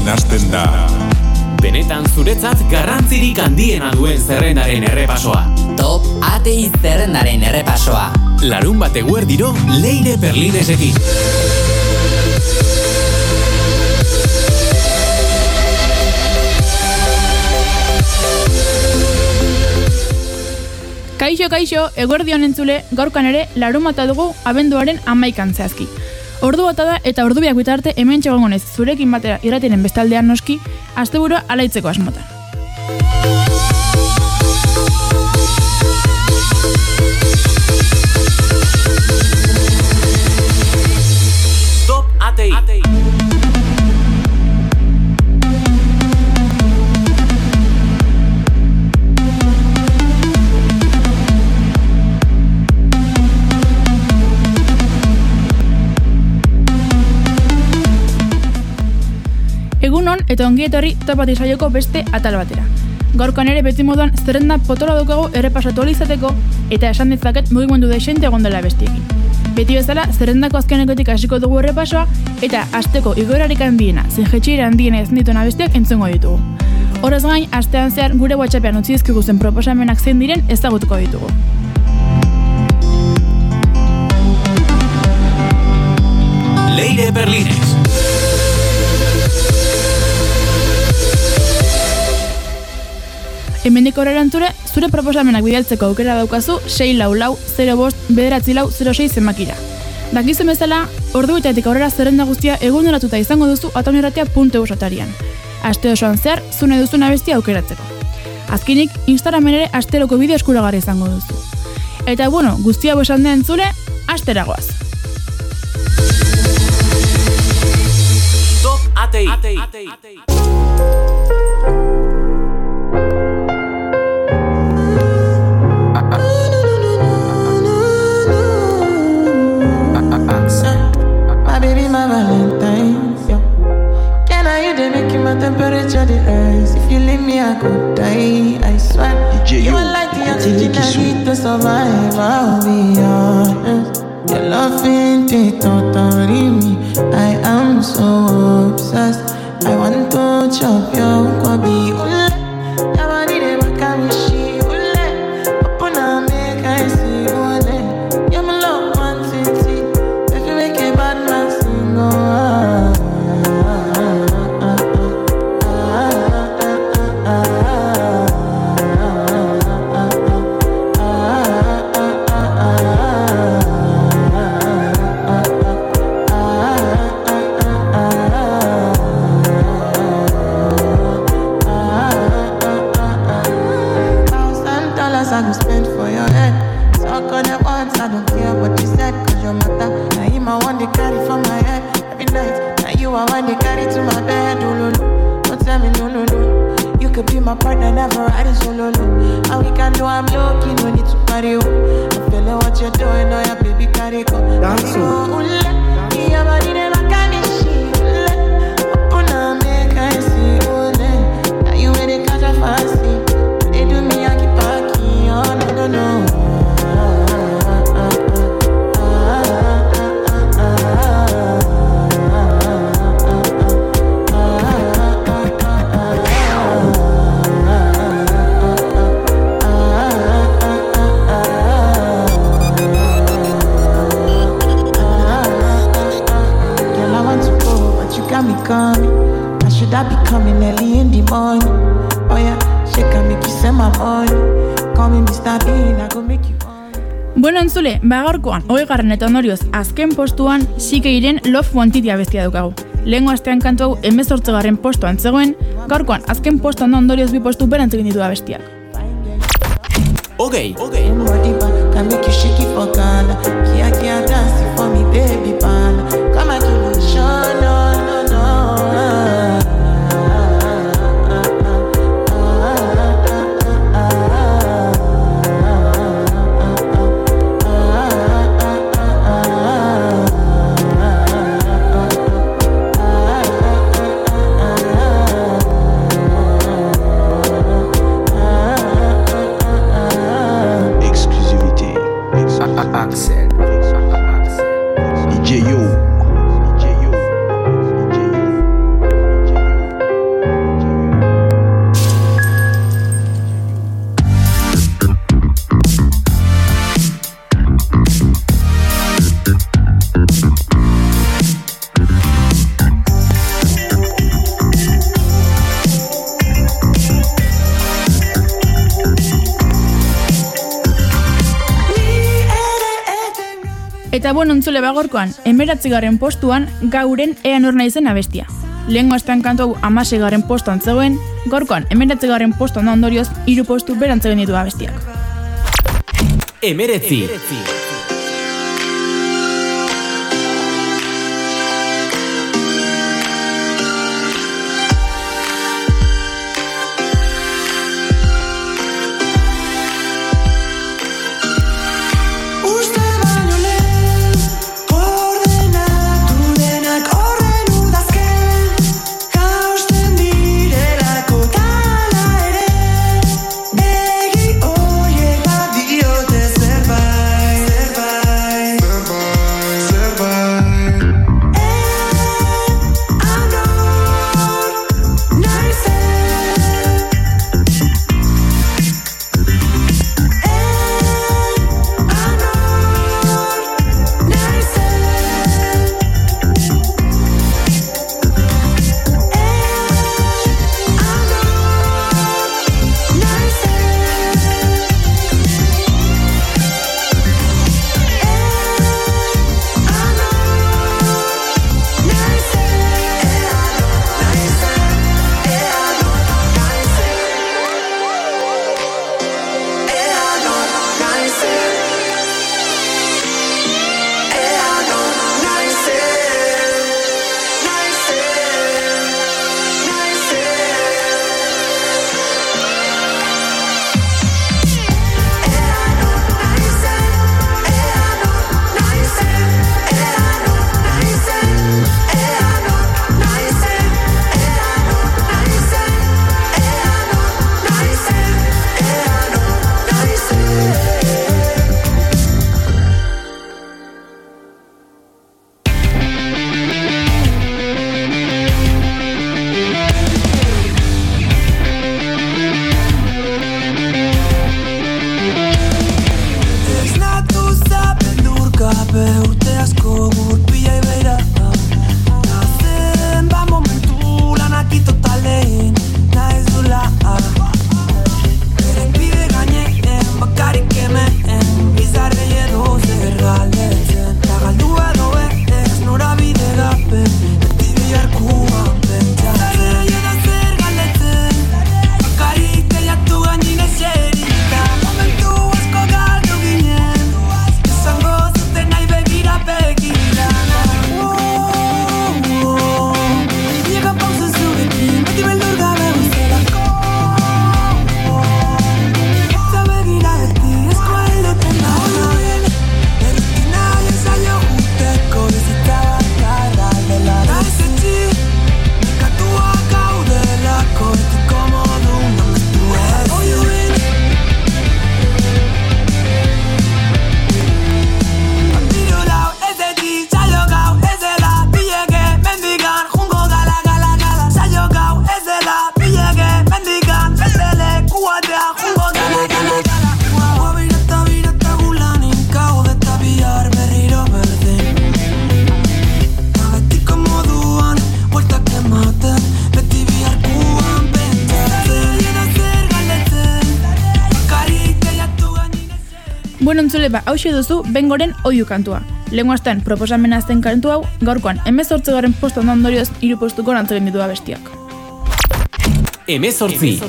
hasten da. Benetan zuretzat garrantzirik handiena duen zerrendaren errepasoa. Top ATI zerrendaren errepasoa. Larunbat eguerdiro Leire Perlinesekin. Kaixo, eguerdion entzule, gaurkan ere larunbata dugu abenduaren 11an zehazki. Ordu bata da eta ordubiak bitarte hemen txegongonez zurekin batera irratiren bestaldean noski, asteburua alaitzeko asmotan. Top ATI. Egunon eta ongi etorri Top ATI saioko beste atal batera. Gaurkoan ere beti moduan zerrenda potola daukagu errepasatu izateko eta esan ditzaket mugimendu dexente egon dela bestiekin. Beti bezala zerrendako azkenekotik hasiko dugu errepasoa eta asteko igoerarik handiena, zein jetxiera handiena ez dituen abestiak entzungo ditugu. Horrez gain, astean zehar gure WhatsAppean utzi dizkiguzen proposamenak zein diren ezagutuko ditugu. Leire Perlines. Hemendik aurrera entzule, zure proposamenak bidaltzeko aukera daukazu 644-05-94006 zenbakira. Dakizuen bezala, orduetatik aurrera zerrenda guztia eguneratuta izango duzu atonirratia.eu atarian. Aste osoan zehar, zune duzun abestia aukeratzeko. Azkenik, Instagramen ere asteroko bideo eskuragarri izango duzu. Eta bueno, guztia bosan den entzule, asteragoaz. Top ATI. My Valentine, yo. Can I you dey make my temperature the rise? If you leave me, I could die. I swear. You are like the oxygen I need to survive. I'll be honest. Your love ain't it totally me. I am so obsessed. I want to chop your kwabi. Your body dey make me she. Open up, make I see one. You're my love one city. If you make a bad man. My partner never riding solo. And we can do I'm lucky, no need to party. I'm feeling what you're doing, oh yeah, baby, carry go. Dance your body never can be she. Open up, make I see. Now you in the catch a fancy. They do me, I keep packing. Oh no. I should have be coming early in the morning. Oh yeah, she can make you send my money. Call me Mr. Bean, I go make you on. Bueno entzule, gaurkoan, 20. eta ondorioz, azken postuan Sikeiren Love Wanted abestia daukagu. Lehengo astean kantu hau 18. postuan zegoen, gaurkoan azken postuan da ondorioz 2 postu berantzekin ditu abestiak. Okay. Can make you shake it for Ghana. Kia dance for me, baby, pan. Come and give me a show, no. DJ Yo. Eta entzule bagorkoan, 19. postuan Gauren Ea nor naizen abestia. Lehengo astean kantu hau 16. postuan zegoen, gaurkoan 19. postuan da ondorioz 3 postu berantzen ditu abestiak. 19. Hauxe duzu Bengoren Oihu kantua. Lehengo astean proposamena zen kantu hau, gaurkoan 18. postuan da ondorioz 3 postuko rantzen ditu abestiak. 18.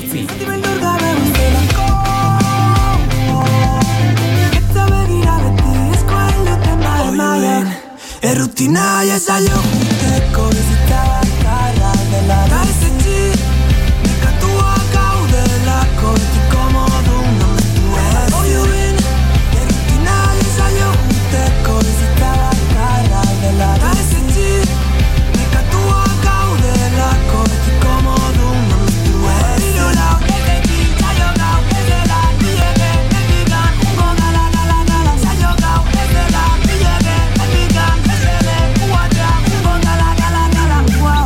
Errutina jaio juteko bizitza bakarra dela da ezetxi nekatua gaudelako betiko modun namestu ez Oihuin errutina jaio juteko bizitza bakarra dela da ezetxi nekatua gaudelako betiko modun namestu ez Irulau ezetxi jaio gau ez dela bilege mendigan ungo gala jaio gau ez dela bilege mendigan Wow.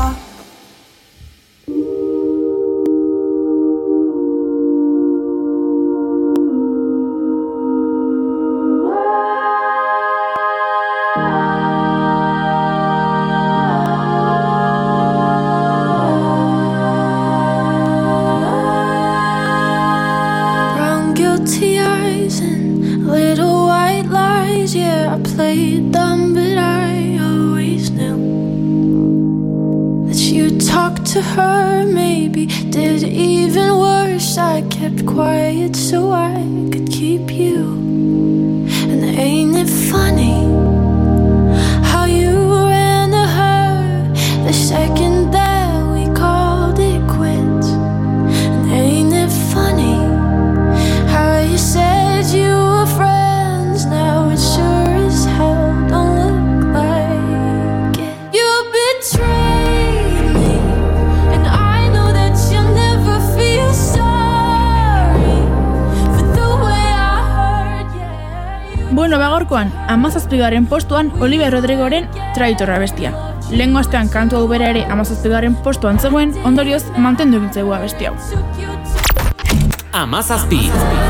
to her, maybe did even worse. I kept quiet so I could keep you. And ain't it funny how you ran to her the second that we called it quits? And ain't it funny how you said you were friends, now it sure as hell don't look like it. You betrayed me, and I know that you'll never feel sorry for the way I hurt, yeah. Bueno, bagorkoan, 17. postuan Olivia Rodrigoren Traitorra bestia. Lehengo astean kantu hau bera ere 17. postuan zegoen, ondorioz mantendu egin zegoa besti hau. 17.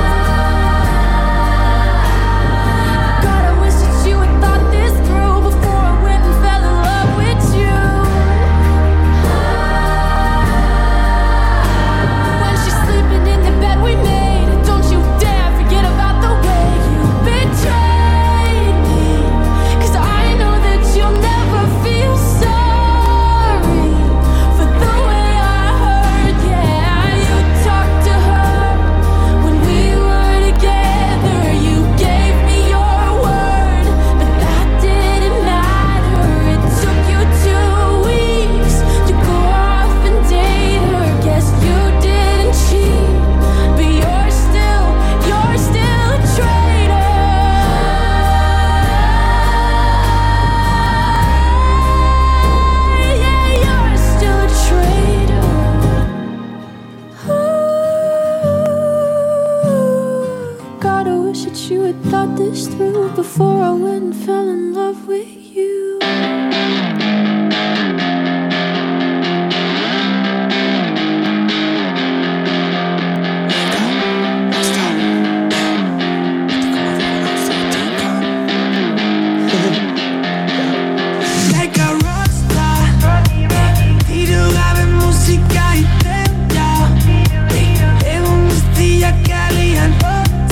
Before I went and fell in love with you. Like a rockstar, 이루가는 música y tempo. Es un día caliente.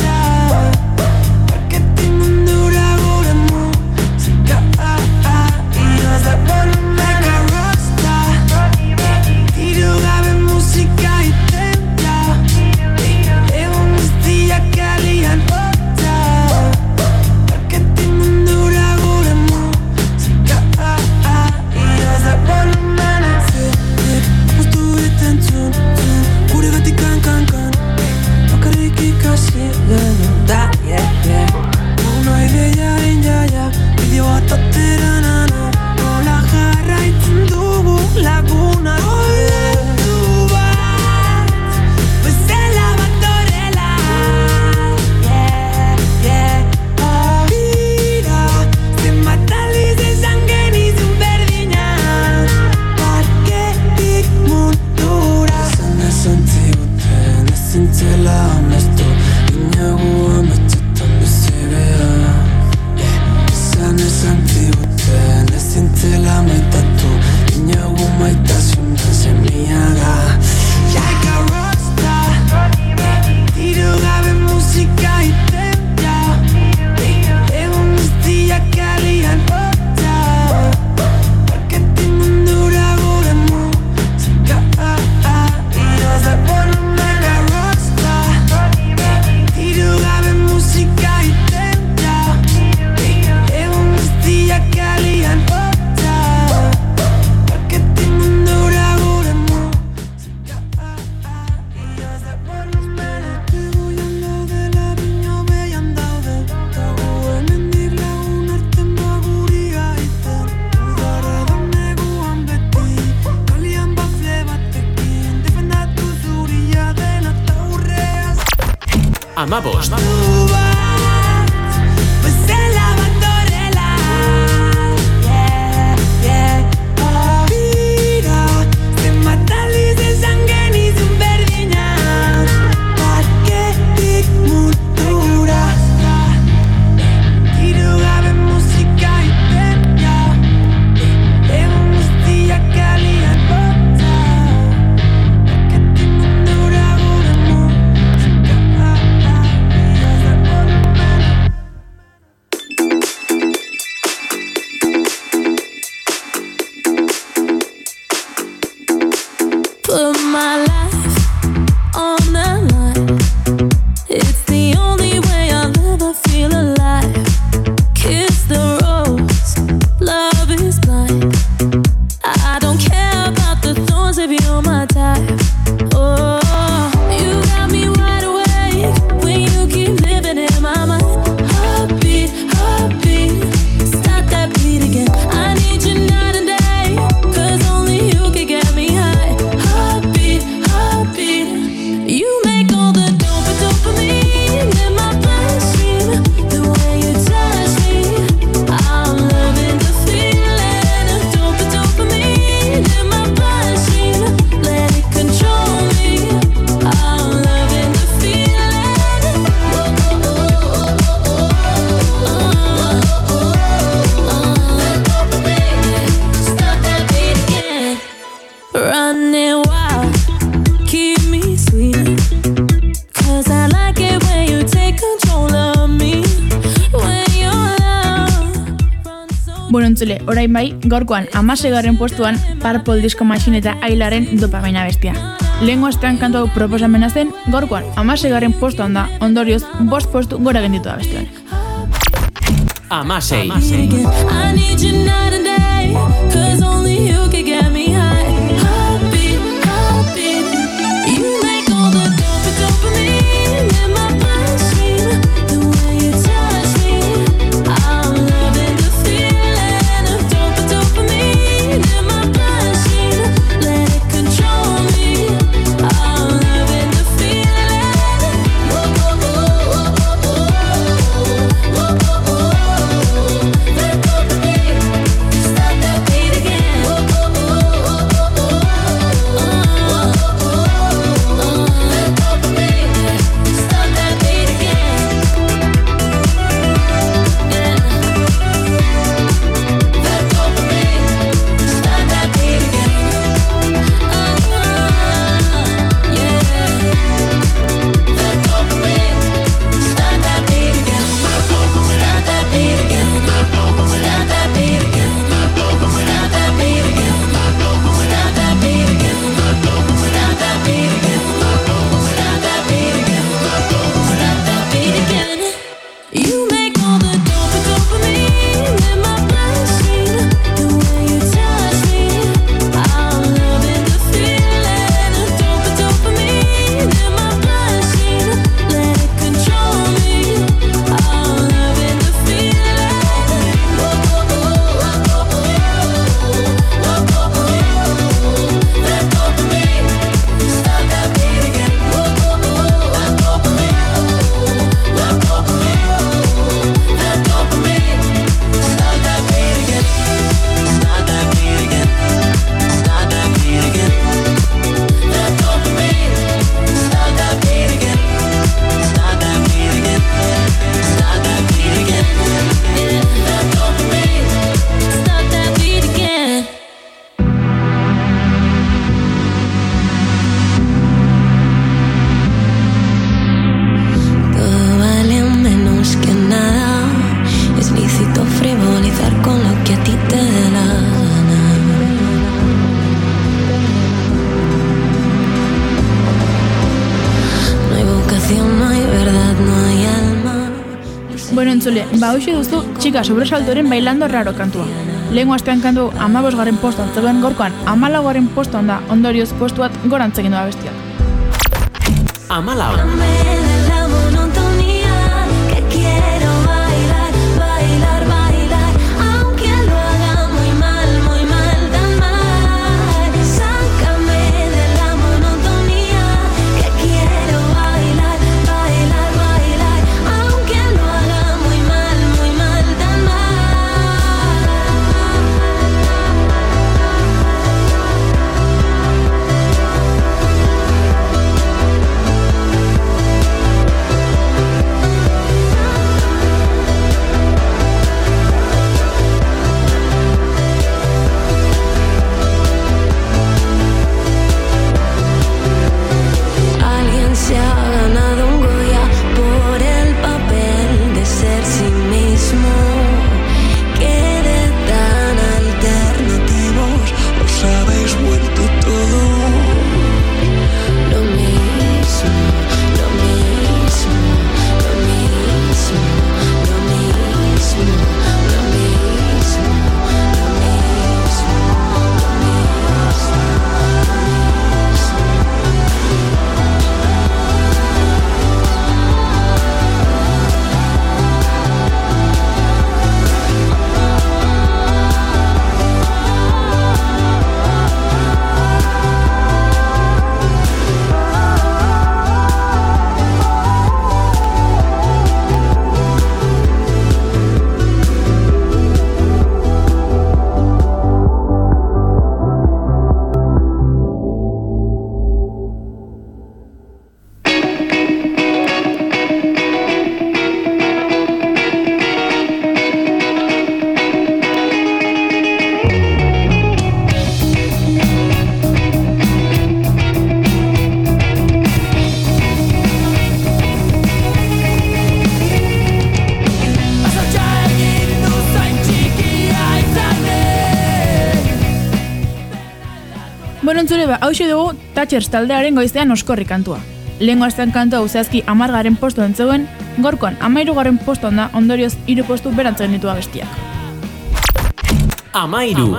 Amabost. put my life on the line. It's the only way I'll ever feel alive. Kiss the rose, love is blind. I don't care about the thorns if you're my type. Oh, you got me wide awake when you keep living in my mind. Heartbeat, heartbeat, start that beat again. I need you night and day, 'cause only you can get me high. Heartbeat, heartbeat, you make all the dopamine in my bloodstream. The way you touch me, I'm loving the feeling of dopamine in my bloodstream. Let it control me, I'm loving the feeling. Stop that beat again. Running wild, keep me sweet. 'Cause I like it when you take control of me. When your love runs so. Bueno, entzule, orain bai, gaurkoan 16. postuan Purple Disco Machine eta Ailaren Dopamina bestia. Lehengo astean kantu hau proposamena zen, gaurkoan 16. postuan da, ondorioz 5 postu gora genditu da beste honek. 16. I need you night and day, 'cause only you can get me high. Heartbeat, heartbeat, you make all the dopamine in my bloodstream. The way you touch me, I'm loving the feeling of dopamine in my bloodstream. Let it control me, I'm loving the feeling. That dopamine, start that beat again. Bueno, entzule, hoxe duzu Txika Sobresaltoren Bailando Raro kantua. Lehengo astean kantu 15. postuan zegoen, gaurkoan 14. postuan da, ondorioz postu bat gorantzekin doa bestia. 14. entzule hauxe dugu Thatchers taldearen goizean oskorri kantua. Lehengo astean kantua zehazki 10. postuan zegoen, gaurkoan 13. postuan da, ondorioz 3 postu berantzen ditu abestiak. 13.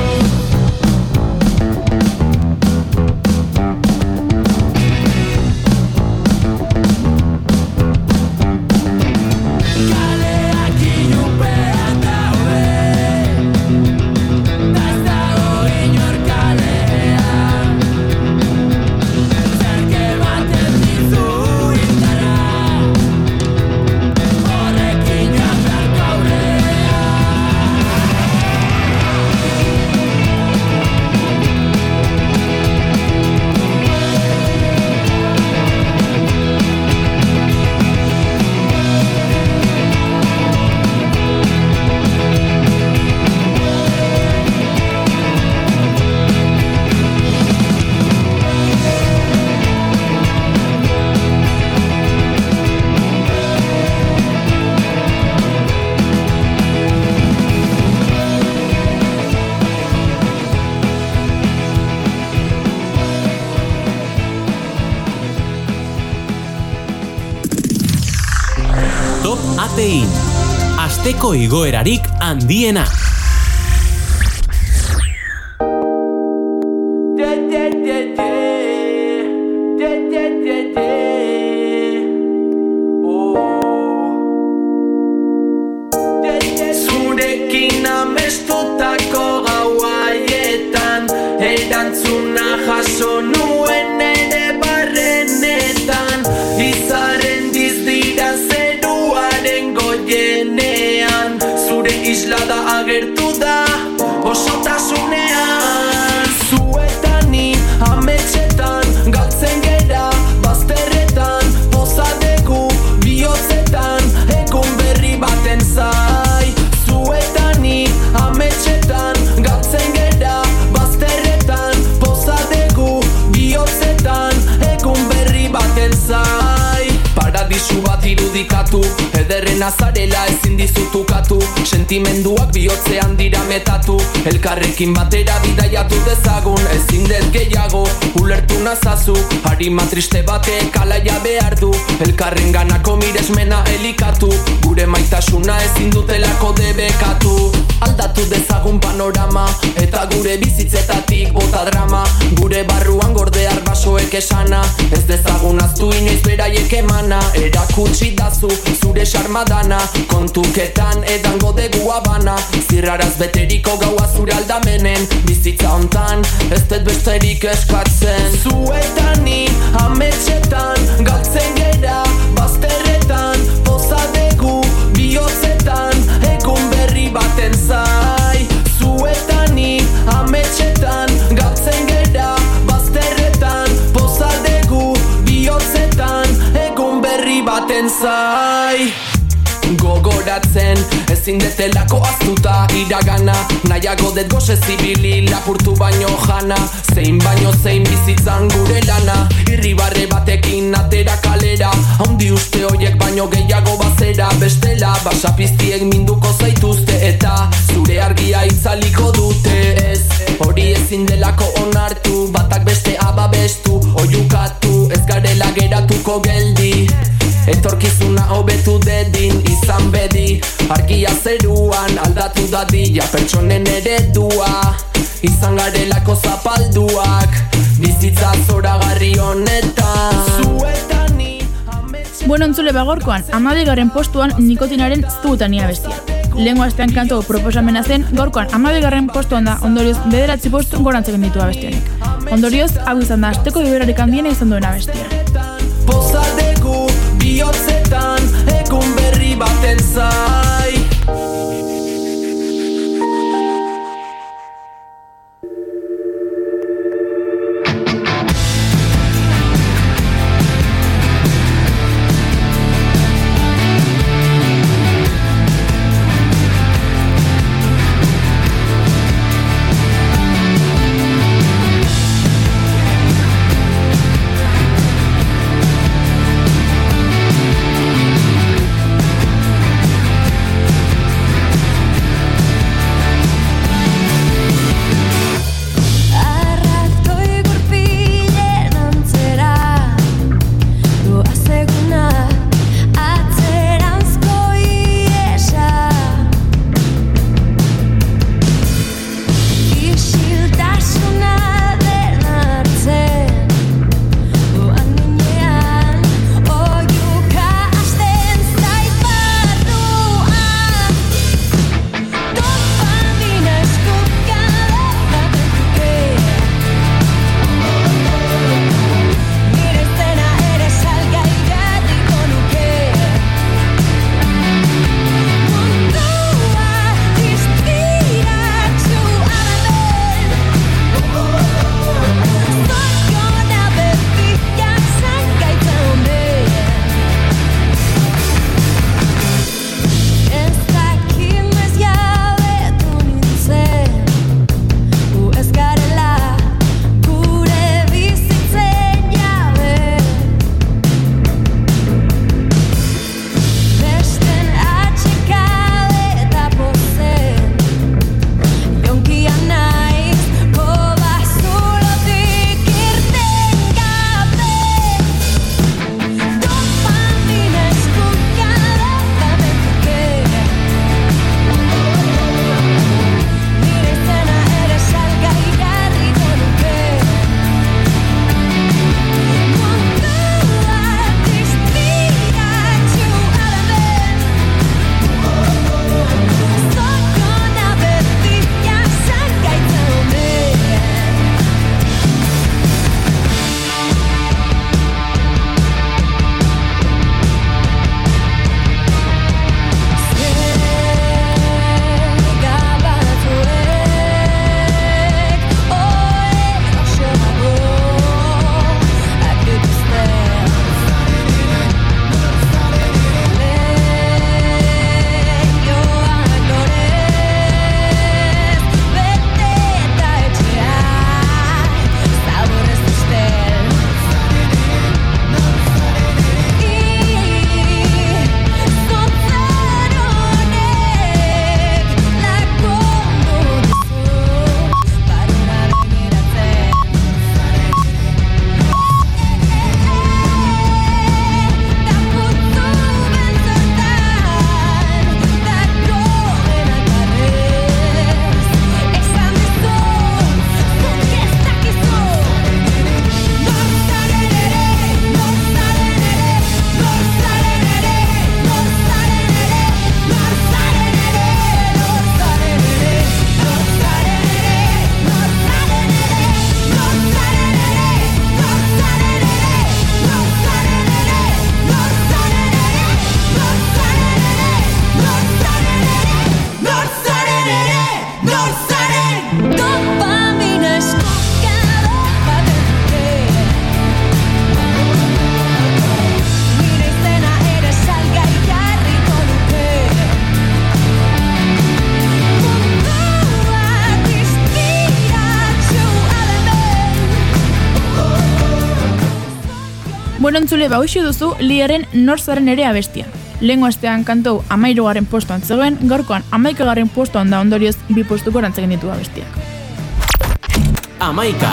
Atein, asteko igoerarik handiena. Zurekin amestutako gau haietan, erantzuna jaso nuen ere barrenetan, izaren dizdira zeruaren goienean, zure islada agertu da osotasunean. Zuetani ametxetan galtzen gera, bazterretan pozadegu bihotzetan, egun berri baten zai. Zuetani ametxetan galtzen gera, bazterretan pozadegu bihotzetan, egun berri baten zai. Paradisu bat irudikatu, ederren azarela ezin dizutukatu, sentimenduak bihotzean dira metatu, elkarrekin batera bidaiatu dezagun, ezin dez gehiago ulertu nazazu, harima triste batek alaia behar du, elkarren ganako miresmena elikatu, gure maitasuna ezin dutelako debekatu. Aldatu dezagun panorama, eta gure bizitzetatik bota drama, gure barruan gorde arbasoek esana, ez dezagun aztu inoiz beraiek emana, erakutsi dazu zure xarmadana, kontuketan edango degu abana, zirraraz beteriko gaua zure aldamenen, bizitza hontan ez dut besterik eskatzen. Zuetani ametxetan galtzen gera, bazterretan pozadegu bihotzetan, egun berri baten zai. Zuetani ametxetan galtzen gera, bazterretan pozadegu bihotzetan, egun berri baten zai. Gogoratzen ezin detelako aztuta iragana, nahiago dut goxe zibili lapurtu baino jana, zein baino zein bizitzan gure lana, irribarre batekin atera kalera, haundi uste hoiek baino gehiago bazera, bestela basapiztiek minduko zaituzte, eta zure argia itzaliko dute. Ez, hori ezin delako onartu, batak beste ababestu, oiukatu, ez garela geratuko geldi, etorkizuna hobetu dedin izan bedi, argia zeruan aldatu dadila pertsonen eredua, izan garelako zapalduak, bizitza zoragarri honetan. Zuetani Bueno, entzule bagorkoan, 12. postuan nikotinaren Zuetania bestia. Lehengo astean kantu proposamena zen, gaurkoan 12. postuan da, ondorioz 9 postu gorantzeken ditu abestianek. Ondorioz, hau izan da asteko iberarik handiena izan duen abestia. Pozadegu bihotzetan, egun berri baten zai. Bueno, entzule, hauxe duzu Liaren Norzaren ere abestia. Lehengo astean kantou 13. postuan zegoen, gaurkoan 11. postuan da ondorioz 2 postuko rantzegin ditu abestiak. 11.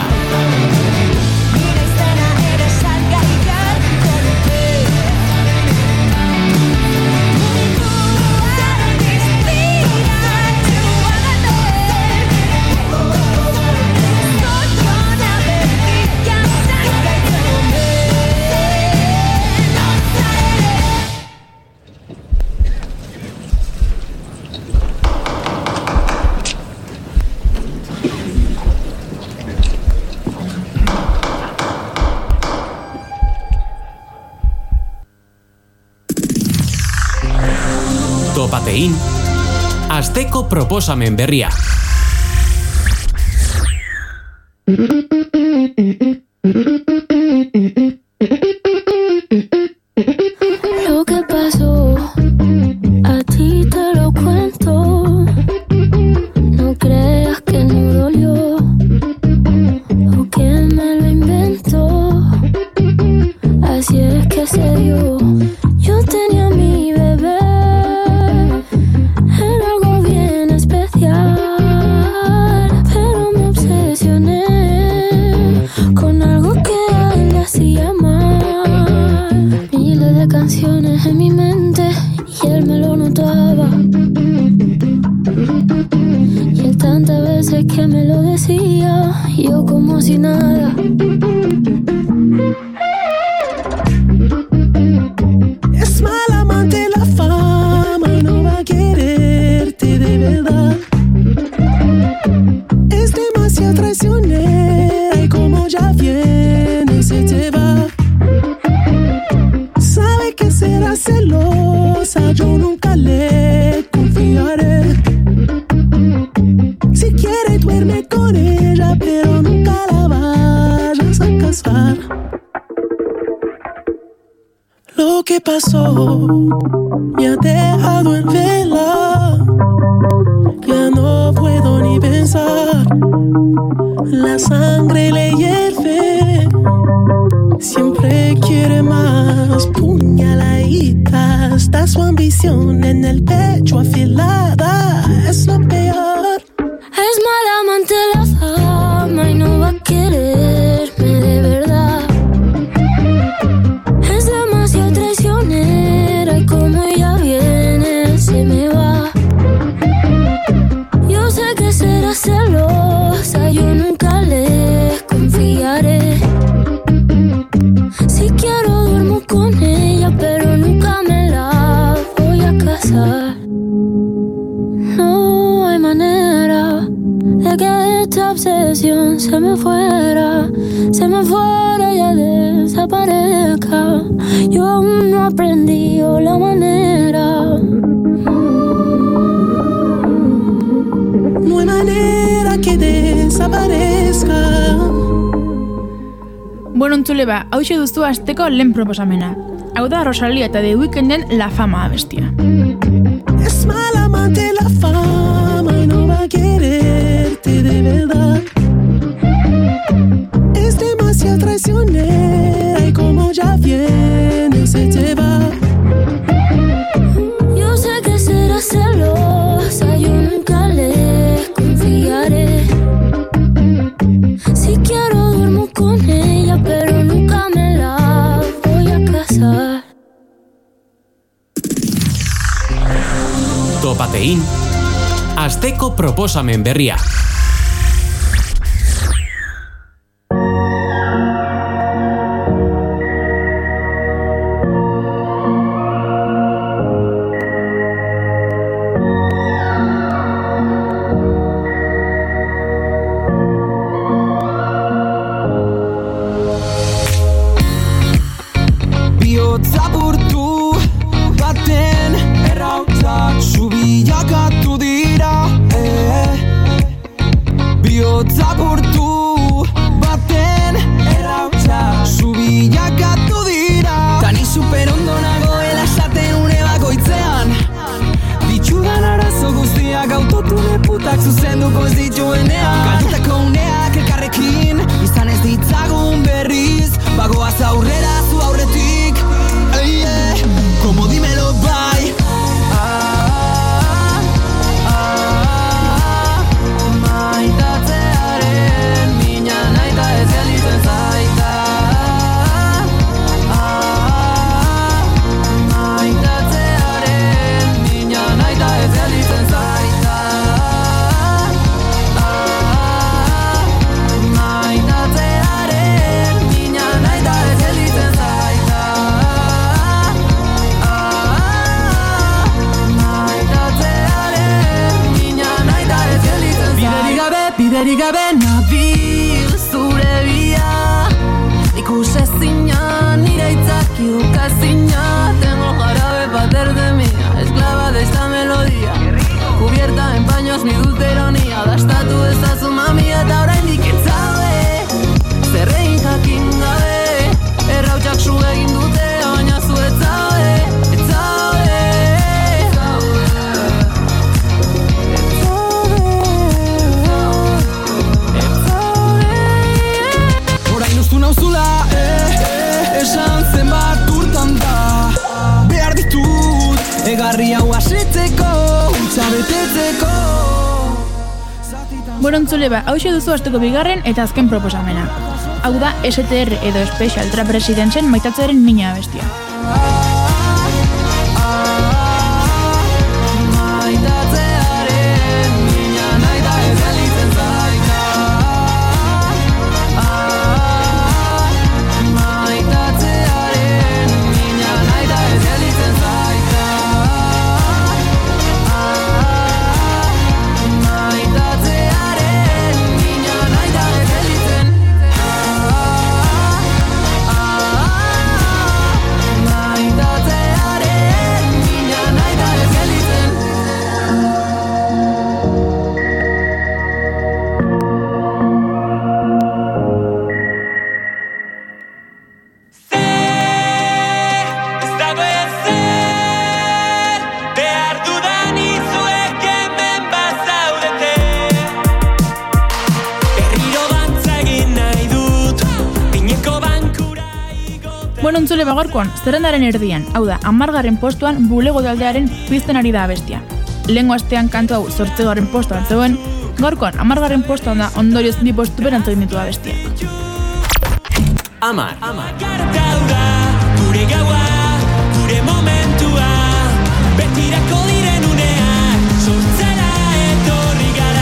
Topatein, asteko proposamen berria. Lo que pasó, a ti te lo cuento. No creas que no dolió o que me lo inventó. Así es que se dio. Yo tenía mi bebé. En mi mente y él me lo notaba. Y él tantas veces que me lo decía, yo como si nada. Es mal amante la fama y no va a quererte de verdad. Es demasiado traicionera y como ya viene se te va. Sabe que será celosa, yo nunca le confiaré. Si quiere duerme con ella, pero nunca la vayas a casar. Lo que pasó me ha dejado en vela. Ya no puedo ni pensar. La sangre le hierve. Siempre quiere más, puñaladita. Está su ambición en el pecho afilada. Es lo peor. Es mala amante la fama y no va a quererme de verdad. Es demasiado traicionera y como ella viene se me va. Yo sé que será celosa, yo nunca le confiaré. Si quiero duermo con ella, pero nunca me la voy a casar. No hay manera de que esta obsesión se me fuera y ya desaparezca. Yo aún no aprendí la manera. No hay manera que desaparezca. Bueno, entzule hauxe duzu asteko lehen proposamena. Hau da Rosalía eta The Weeknden La Fama abestia. Es mala amante la fama y no va a quererte de verdad. Es demasiado traicionera y como ya viene se te va. Yo sé que será celosa, yo nunca le confiaré. Si quiero duermo con ella, pero nunca me la voy a casar. Topatein, asteko proposamen berria. Bagoaz aurrera zu aurretik desezina, nire itzaki ukazina. Tengo jarabe pa' hacerte mía, esclava de esta melodía, cubierta en paños mi dulce ironía. Da estatu ezazu mamia eta oraindik ez zaude zerrein jakin gabe, errautsak su egin dute, baina zu ez zaude, ez zaude, ez zaude. Orain ustu nauzula, esan zenbat urtan da, behar ditut, egarri hau asetzeko, utza betetzeko. Bueno, entzule ba, hauxe duzu asteko bigarren eta azken proposamena. Hau da STR edo Special Trap Residenzen maitatzearen mina abestia. Bueno, entzule bagorkoan, zerrendaren erdian, hau da, 10. postuan bulego taldearen pizten ari da abestia. Lehengo astean kantu hau 8. postuan zegoen, gaurkoan 10. postuan da ondorioz 2 postu berantzu egin ditu abestiak. 10. Gure gaua, gure momentua, betirako diren uneak, sortzera etorri gara.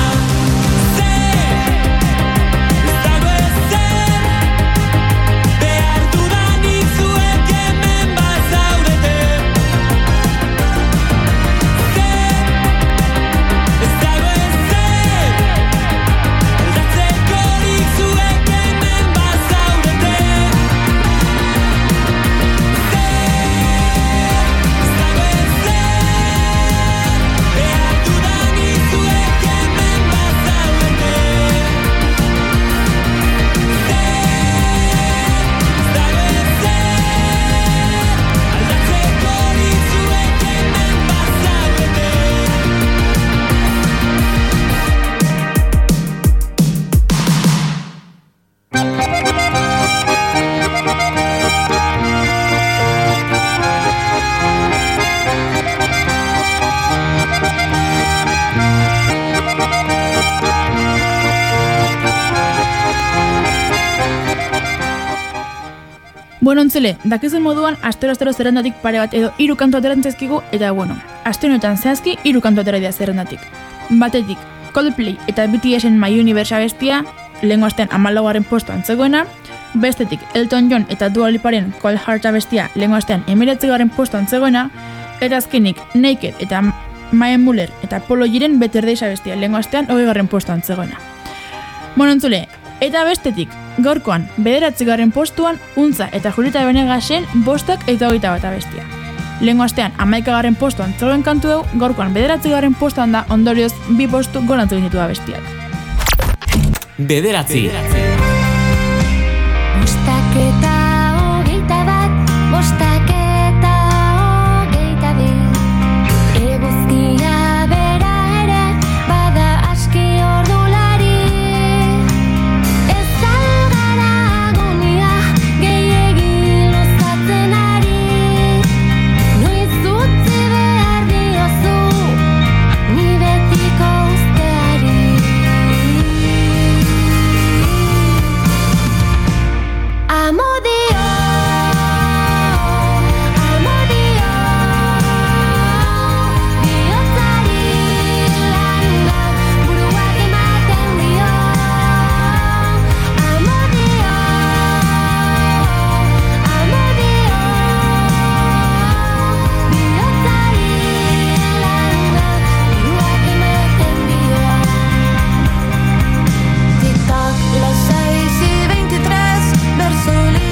Bueno, entzule, dakizun moduan, astero zerrendatik pare bat edo 3 kantu aterantzezkigu, eta bueno, aste honetan zehazki 3 kantu atera dira zerrendatik. Batetik, Coldplay eta BTSen My Universe abestia, lehengo astean 14. postuan zegoena, bestetik Elton John eta Dua Liparen Cold Heart abestia, lehengo astean 19. postuan zegoena, eta azkenik Naked eta Mae Muller eta Polo Giren Better Days abestia, lehengo astean 20. postuan zegoena. Bueno, entzule, eta bestetik, gaurkoan, 9. postuan, Untza eta Julieta Venegasen 5 eta 21 abestia. Lehengo astean, 11. postuan zegoen kantu dugu, gaurkoan 9. postuan da ondorioz 2 postu gorantzu egin ditu abestiak. 9. Bostaketa 21, bostaketa 22. Eguzkia bera ere, bada aski ordulari. Ez algara agonia, gehiegi luzatzen ari. Noiz utzi behar diozu, ni betiko usteari. Amodio, amodio, bihotzari langa, buruak ematen dio. Amodio, amodio, bihotzari langa, buruak ematen dio. TikTok, las 6:23, ver solito.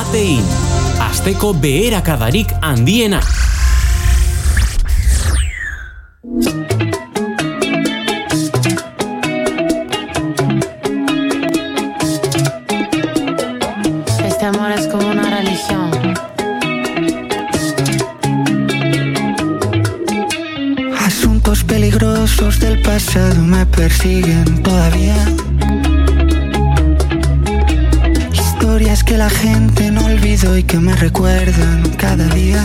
Kafein, asteko beherakadarik handiena. Este amor es como una religión. Asuntos peligrosos del pasado me persiguen todavía. Historias que la gente no olvidó y que me recuerdan cada día.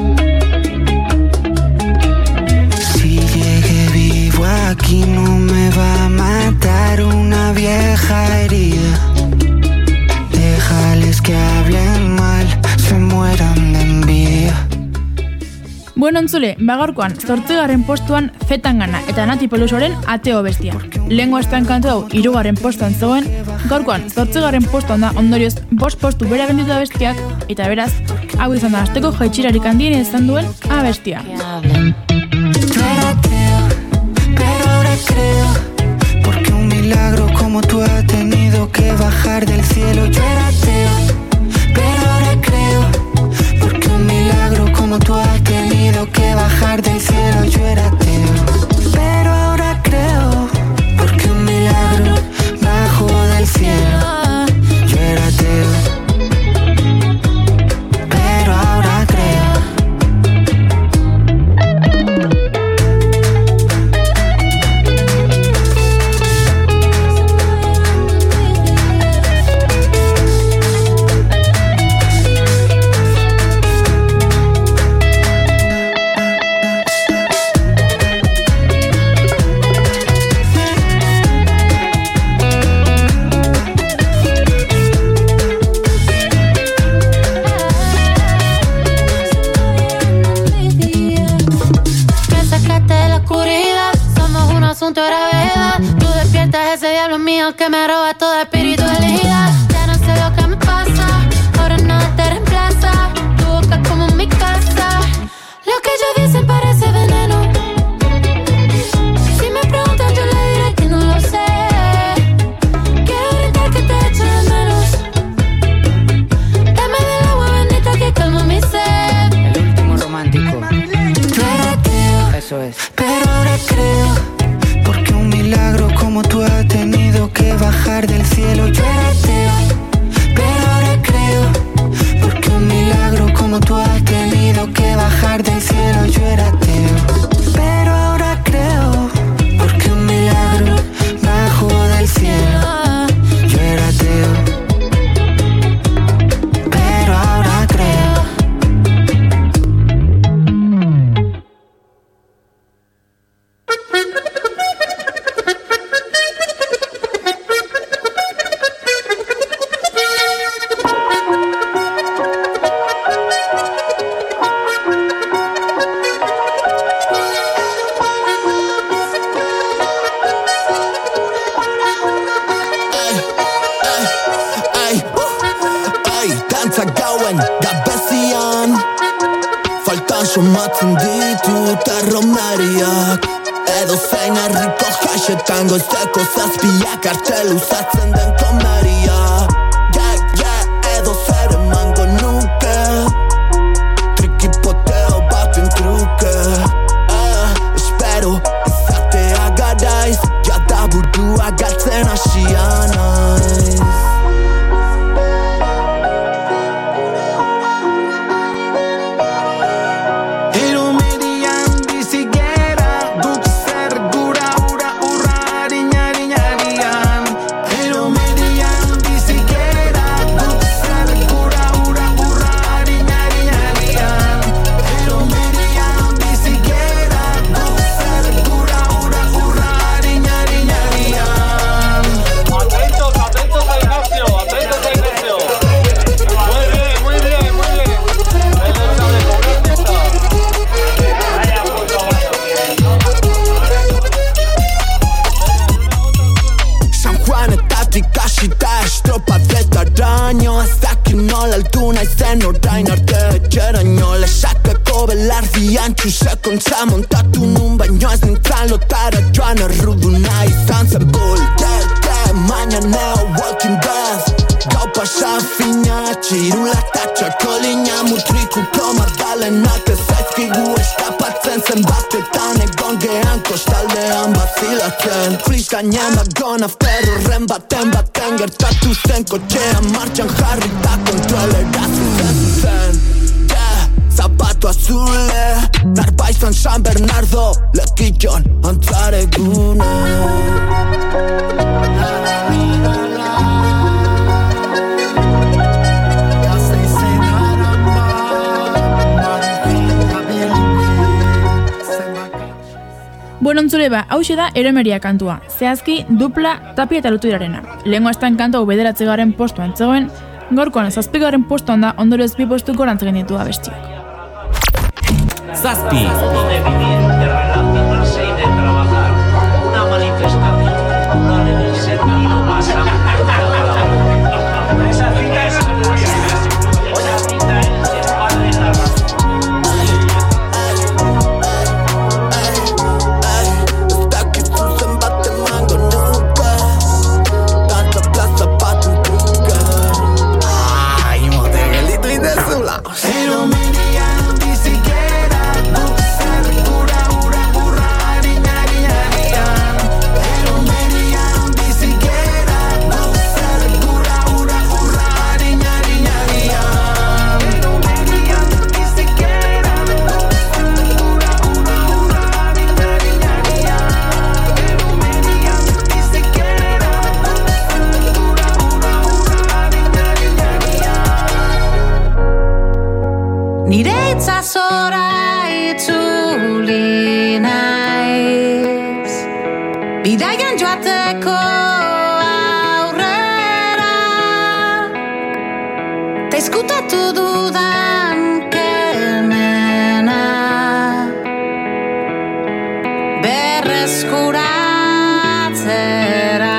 Si llegué vivo aquí no me va a matar una vieja herida. Déjales que hablen mal, se mueran de envidia. Bueno entzule, bagorkoan, 8. postuan Zetangana eta Nati Pelusoren Ateo bestia. Lehengo astean kantu hau 3. postuan zegoen, gaurkoan 8. postuan da ondorioz 5 postu bera genditu da bestiak, eta beraz, hau izan da asteko jaitsirarik handien izan duen abestia. Pero ahora creo, porque un milagro como tú ha tenido que bajar del cielo. Yo era ateo, pero ahora creo, porque un milagro como tú ha tenido que bajar del cielo. Yo era ateo, pero ahora creo, porque un milagro bajó del cielo. Yo era ateo, pero ahora creo. Asunto de gravedad. Tú despiertas ese diablo mío que me roba toda espiritualidad. Ya no sé lo que me pasa, ahora nada te reemplaza. Tu boca es como mi casa. Lo que ellos dicen parece veneno. Si me preguntan yo le diré que no lo sé. Quiero gritar que te echo de menos. Dame del agua bendita que calma mi sed. El último romántico. Eso es. Pero ahora creo, porque un milagro como tú ha tenido que bajar del cielo. Yo era ateo, pero ahora creo, porque un milagro como tú ha tenido que bajar del cielo. Yo era ateo, pero ahora creo, porque un milagro bajó del cielo. Yo era ateo, pero ahora creo. Somatzen ditut arromeriak Edo zein herriko jasetan goizeko zazpiak arte luzatzen den komeria. Edo zer emango nuke Trikipoteo baten truke Espero izatea garaiz Jada burua galtzen hasia naiz. zen orain arte etxeraino lesakako belardian txusekontza montatu nun baino ez nintzen lotara joan erruduna izan zen bulte mañaneo Walking Dead gau pasa fina txirulata etxean kostaldean bazilatzen Flis gainean dagon after horren baten gertatu zen kotxean martxan jarrita kontrolera zuzen Zapato azule Narbaizan San Bernardo Lekillon antzaregune Bueno, entzule hauxe da Eromeria kantua. Zehazki, dupla, Tapia eta Luturarena. Lehengo astan kanta hau 9. postuan zegoen, gaurkoan 7. postuan da ondorioz 2 postu gorantz egin ditu abestiak. 7. Una manifestación cultural en el sentido más amplio de la palabra. Esa cita es el padre de la razón. Nire itzazora itzuli naiz Bidaian joateko aurrera Ta izkutatu dudan kemena Berreskuratzera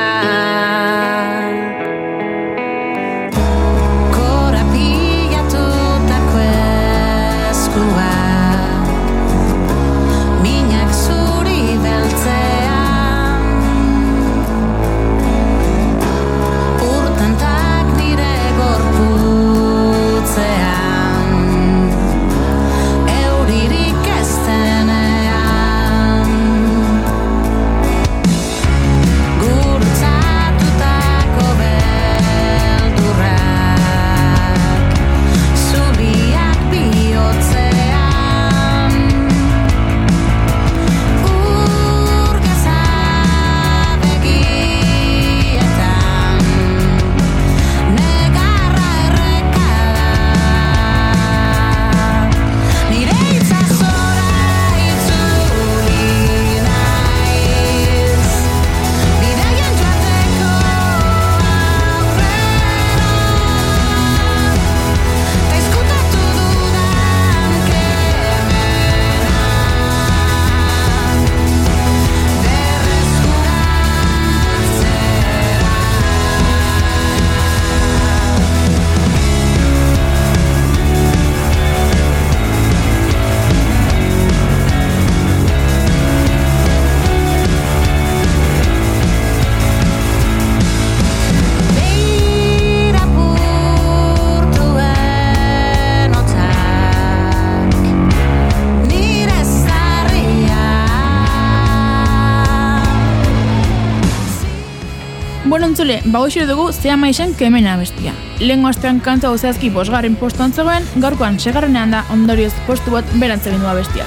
Bueno, entzule, hoxe dugu Zea Maixen Kemena bestia. Lehengo astean kanta hau zehazki 5. postuan zegoen, gaurkoan 6. da ondorioz postu bat berantz egin du abestiak.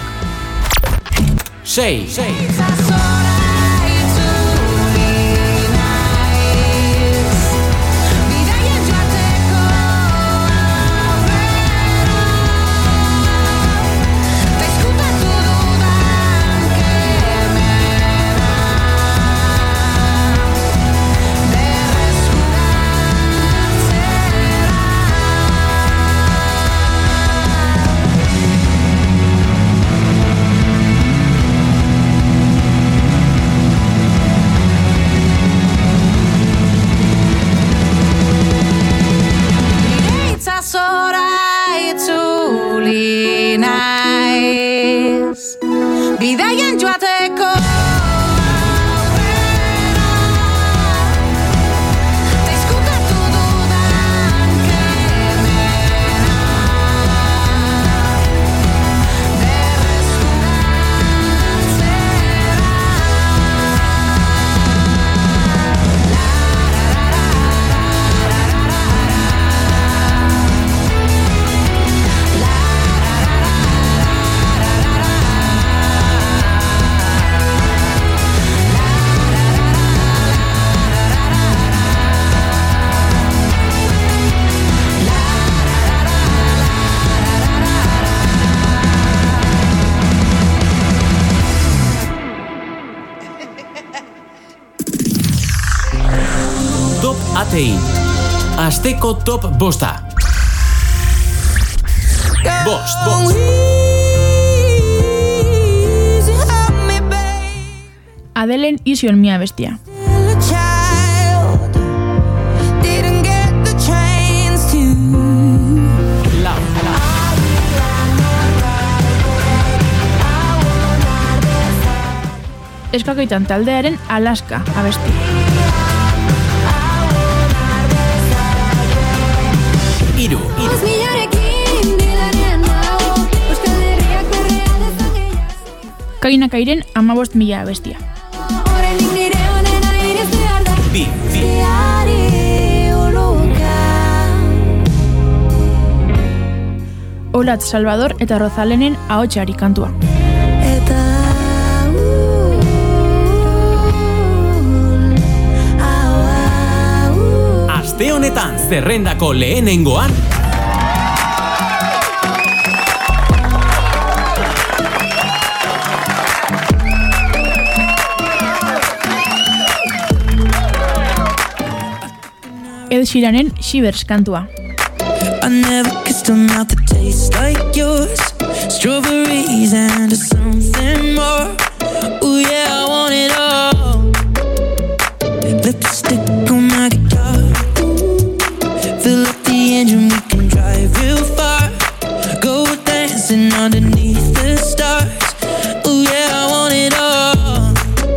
6. Atein. Asteko top bosta. Bost. Adelen Easy on Me abestia. Eskakoitan taldearen Alaska abesti. Iru. Kainakairen 15.000 abestia. Bi. Olatz Salvador eta Rozalenen ahotsari kantua. Aste honetan zerrendako lehenengoan Ed Sheeranen Shivers kantua. I never kissed a mouth that tastes like yours. Strawberries and something more. Ooh yeah, I want it all. Lipstick on my guitar. Fill up the engine, we can drive real far. Go dancing underneath the stars. Ooh yeah, I want it all.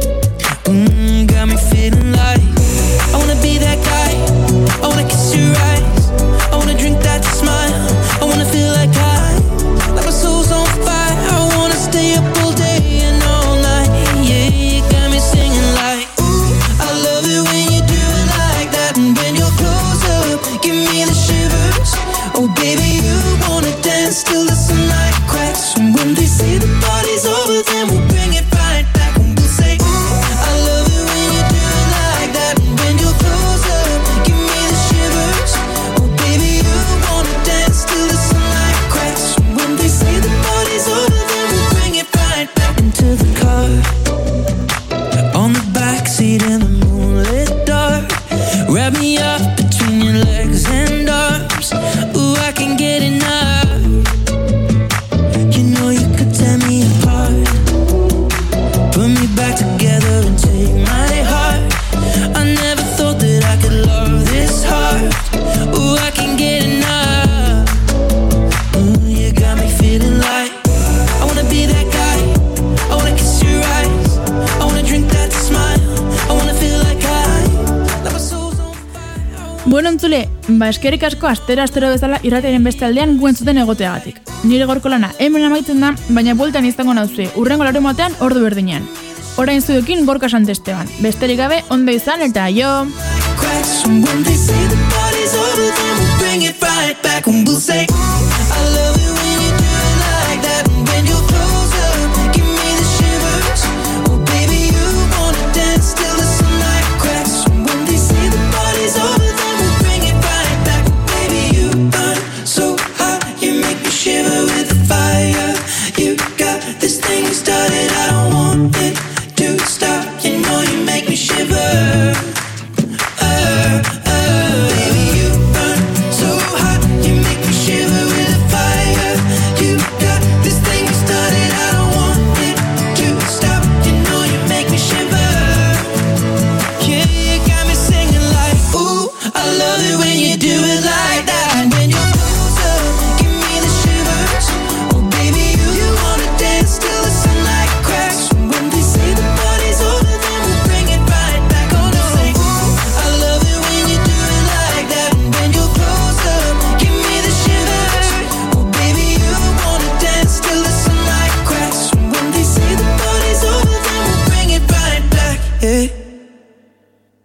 Got me feeling like I wanna be that guy. I wanna kiss your eyes. I wanna drink that smile. I wanna feel like like my soul's on fire. I wanna stay up all day and all night. Yeah, you got me singing like, ooh, I love it when you do it like that. And when you're close up, give me the shivers. Oh baby, you wanna dance till the sunlight cracks. And when they say the party's over, then we'll bring it right back. And we'll say, ooh, I love it when you do it like that. And when you're close up, give me the shivers. Oh baby, you wanna dance till the sunlight cracks. And when they say the party's over, then we'll bring it right back into the car. On the backseat in the moonlit dark. Wrap me up between your legs and arms. Ooh, I can get enough. You know you could tear me apart. Put me back together and take my heart. I never thought that I could love this hard. Ooh, I can get enough. Ooh, you got me feeling like I wanna be that guy. I wanna kiss your eyes. I wanna drink that smile. I wanna feel like like my soul's on fire. Bueno, entzule, eskerrik asko astero bezala irratiaren beste aldean gu entzuten egoteagatik. Nire gorko lana hemen amaitzen da, baina bueltan izango nauzue urrengo larunbatean ordu berdinean. Orain zuekin Gorka Santesteban. Besterik gabe, ondo izan eta jo! Cracks when they say the party's over, then we'll bring it right back and we'll say, I love